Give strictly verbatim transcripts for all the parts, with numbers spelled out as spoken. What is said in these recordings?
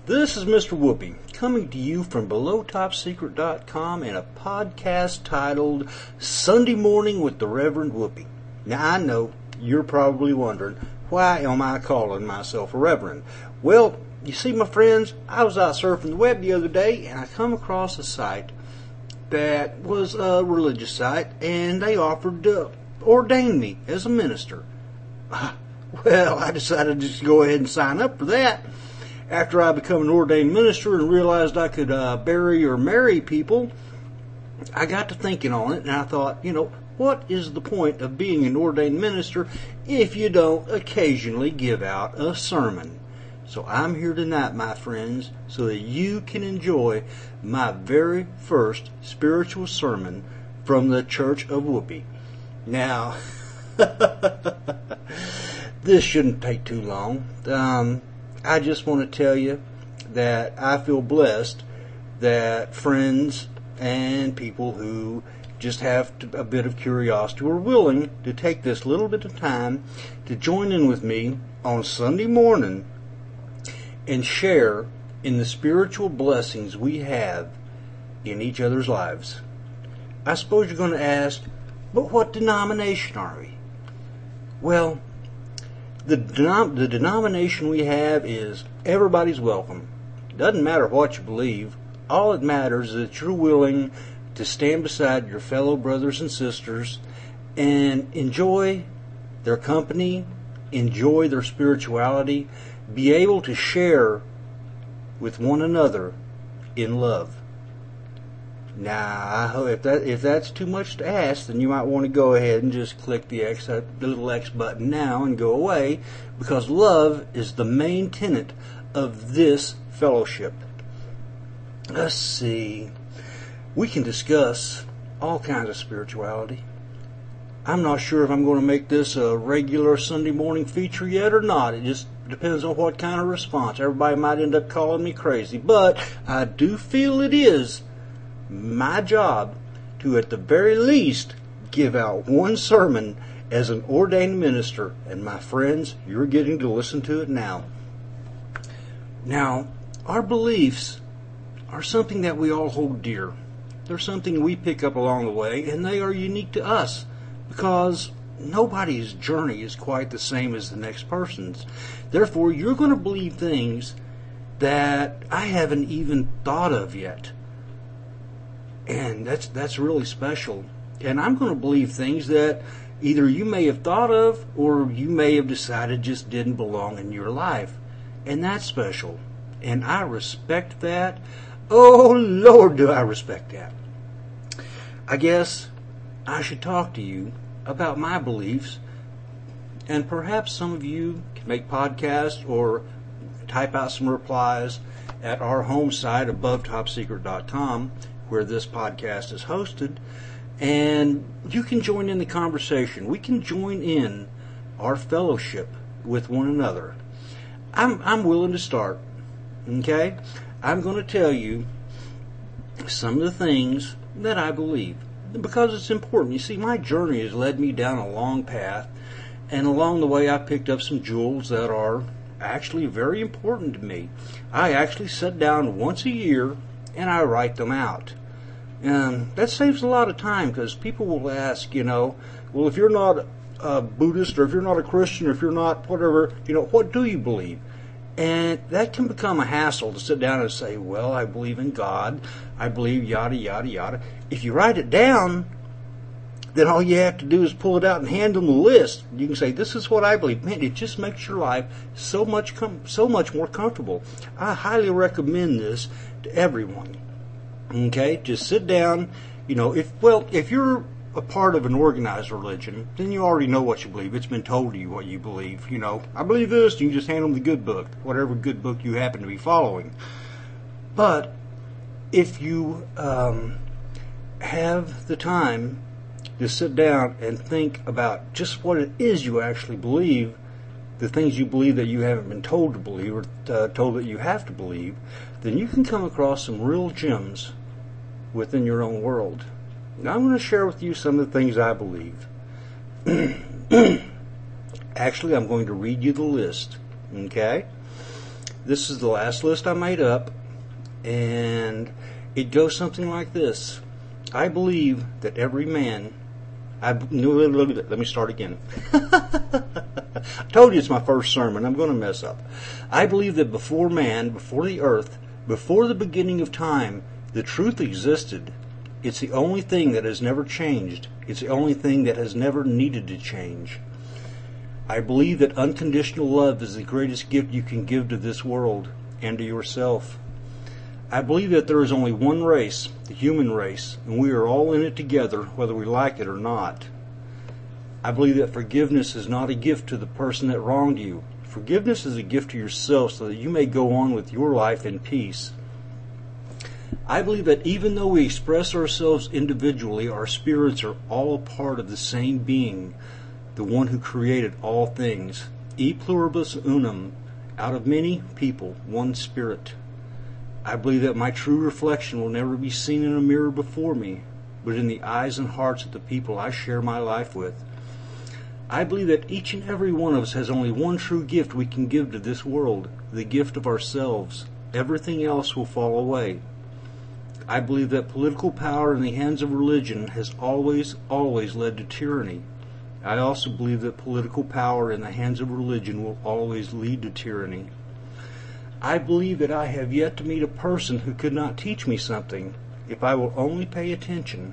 This is Mister Whoopi, coming to you from below top secret dot com in a podcast titled Sunday Morning with the Reverend Whoopi. Now, I know you're probably wondering, why am I calling myself a reverend? Well, you see, my friends, I was out surfing the web the other day, and I come across a site that was a religious site, and they offered to ordain me as a minister. Well, I decided to just go ahead and sign up for that. After I became an ordained minister and realized I could uh, bury or marry people, I got to thinking on it, and I thought, you know, what is the point of being an ordained minister if you don't occasionally give out a sermon? So I'm here tonight, my friends, so that you can enjoy my very first spiritual sermon from the Church of Whoopi. Now, this shouldn't take too long. Um... I just want to tell you that I feel blessed that friends and people who just have a bit of curiosity are willing to take this little bit of time to join in with me on Sunday morning and share in the spiritual blessings we have in each other's lives. I suppose you're going to ask, but what denomination are we? Well, The, denom- the denomination we have is everybody's welcome. Doesn't matter what you believe. All that matters is that you're willing to stand beside your fellow brothers and sisters and enjoy their company, enjoy their spirituality, be able to share with one another in love. Now, if that if that's too much to ask, then you might want to go ahead and just click the X, the little X button now and go away, because love is the main tenet of this fellowship. Let's see. We can discuss all kinds of spirituality. I'm not sure if I'm going to make this a regular Sunday morning feature yet or not. It just depends on what kind of response. Everybody might end up calling me crazy, but I do feel it is my job to, at the very least, give out one sermon as an ordained minister. And my friends, you're getting to listen to it now. Now, our beliefs are something that we all hold dear. They're something we pick up along the way, and they are unique to us because nobody's journey is quite the same as the next person's. Therefore, you're going to believe things that I haven't even thought of yet. And that's that's really special. And I'm going to believe things that either you may have thought of or you may have decided just didn't belong in your life. And that's special. And I respect that. Oh, Lord, do I respect that. I guess I should talk to you about my beliefs. And perhaps some of you can make podcasts or type out some replies at our home site above top secret dot com, where this podcast is hosted, and you can join in the conversation. We can join in our fellowship with one another. I'm I'm willing to start, okay? I'm going to tell you some of the things that I believe, because it's important. You see, my journey has led me down a long path, and along the way I picked up some jewels that are actually very important to me. I actually sit down once a year and I write them out. And that saves a lot of time, because people will ask, you know, well, if you're not a Buddhist or if you're not a Christian or if you're not whatever, you know, what do you believe? And that can become a hassle to sit down and say, well, I believe in God, I believe yada, yada, yada. If you write it down, then all you have to do is pull it out and hand them the list. You can say, this is what I believe. Man, it just makes your life so much com- so much more comfortable. I highly recommend this to everyone. Okay, just sit down. You know, if well, if you're a part of an organized religion, then you already know what you believe. It's been told to you what you believe. You know, I believe this. You can just hand them the good book, whatever good book you happen to be following. But if you um, have the time to sit down and think about just what it is you actually believe, the things you believe that you haven't been told to believe or uh, told that you have to believe, then you can come across some real gems within your own world. Now, I'm going to share with you some of the things I believe. Actually, I'm going to read you the list, okay? This is the last list I made up, and it goes something like this. I believe that every man... I, let me start again. I told you it's my first sermon. I'm going to mess up. I believe that before man, before the earth, before the beginning of time, the truth existed. It's the only thing that has never changed. It's the only thing that has never needed to change. I believe that unconditional love is the greatest gift you can give to this world and to yourself. I believe that there is only one race, the human race, and we are all in it together, whether we like it or not. I believe that forgiveness is not a gift to the person that wronged you. Forgiveness is a gift to yourself so that you may go on with your life in peace. I believe that even though we express ourselves individually, our spirits are all a part of the same being, the one who created all things. E pluribus unum, out of many people, one spirit. I believe that my true reflection will never be seen in a mirror before me, but in the eyes and hearts of the people I share my life with. I believe that each and every one of us has only one true gift we can give to this world, the gift of ourselves. Everything else will fall away. I believe that political power in the hands of religion has always, always led to tyranny. I also believe that political power in the hands of religion will always lead to tyranny. I believe that I have yet to meet a person who could not teach me something if I will only pay attention.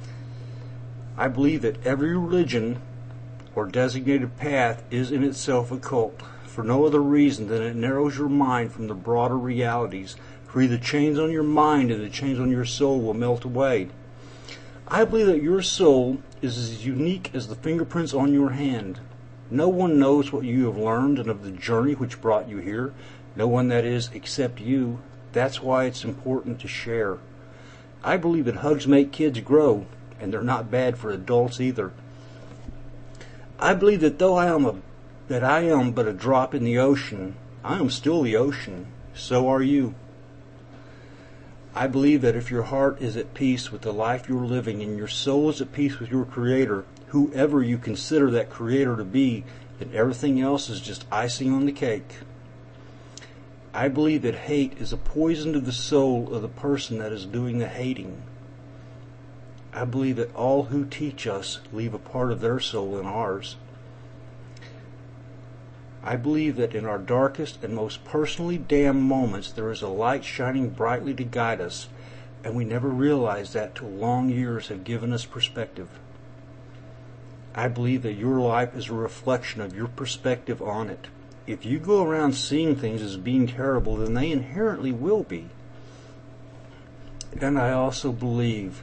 I believe that every religion or designated path is in itself a cult, for no other reason than it narrows your mind from the broader realities, for the chains on your mind and the chains on your soul will melt away. I believe that your soul is as unique as the fingerprints on your hand. No one knows what you have learned and of the journey which brought you here. No one, that is, except you. That's why it's important to share. I believe that hugs make kids grow, and they're not bad for adults either. I believe that though I am a, that I am but a drop in the ocean, I am still the ocean. So are you. I believe that if your heart is at peace with the life you're living and your soul is at peace with your Creator, whoever you consider that Creator to be, then everything else is just icing on the cake. I believe that hate is a poison to the soul of the person that is doing the hating. I believe that all who teach us leave a part of their soul in ours. I believe that in our darkest and most personally damned moments there is a light shining brightly to guide us, and we never realize that till long years have given us perspective. I believe that your life is a reflection of your perspective on it. If you go around seeing things as being terrible, then they inherently will be. And I also believe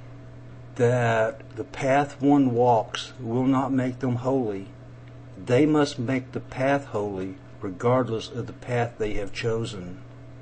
that the path one walks will not make them holy. They must make the path holy, regardless of the path they have chosen.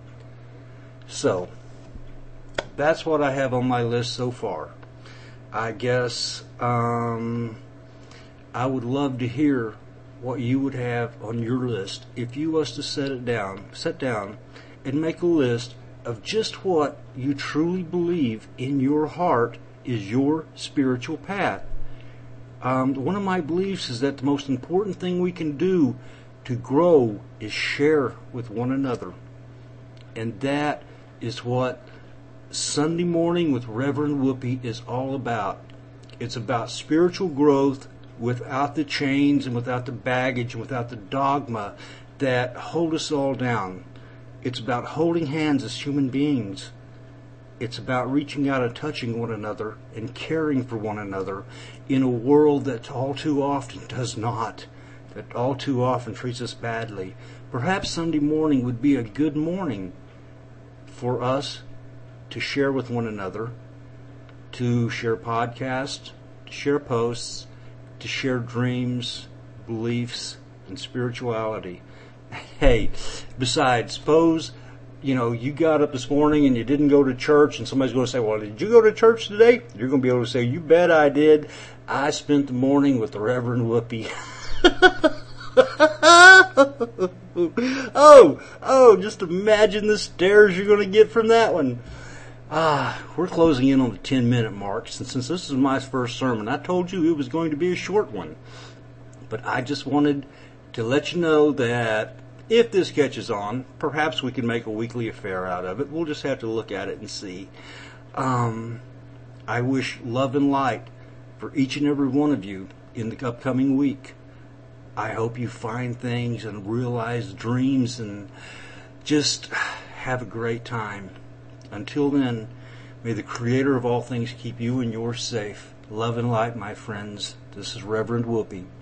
So, that's what I have on my list so far. I guess um, I would love to hear what you would have on your list if you was to set it down, sit down and make a list of just what you truly believe in your heart is your spiritual path. Um, one of my beliefs is that the most important thing we can do to grow is share with one another. And that is what Sunday Morning with Reverend Whoopi is all about. It's about spiritual growth without the chains and without the baggage and without the dogma that hold us all down. It's about holding hands as human beings. It's about reaching out and touching one another and caring for one another in a world that all too often does not, that all too often treats us badly. Perhaps Sunday morning would be a good morning for us to share with one another, to share podcasts, to share posts, to share dreams, beliefs, and spirituality. Hey, besides, suppose, you know, you got up this morning and you didn't go to church, and somebody's going to say, well, did you go to church today? You're going to be able to say, you bet I did. I spent the morning with the Reverend Whoopi. oh, oh, just imagine the stares you're going to get from that one. Ah, we're closing in on the ten minute mark. Since, since this is my first sermon, I told you it was going to be a short one. But I just wanted to let you know that if this catches on, perhaps we can make a weekly affair out of it. We'll just have to look at it and see. Um, I wish love and light for each and every one of you in the upcoming week. I hope you find things and realize dreams and just have a great time. Until then, may the Creator of all things keep you and yours safe. Love and light, my friends. This is Reverend Whoopi.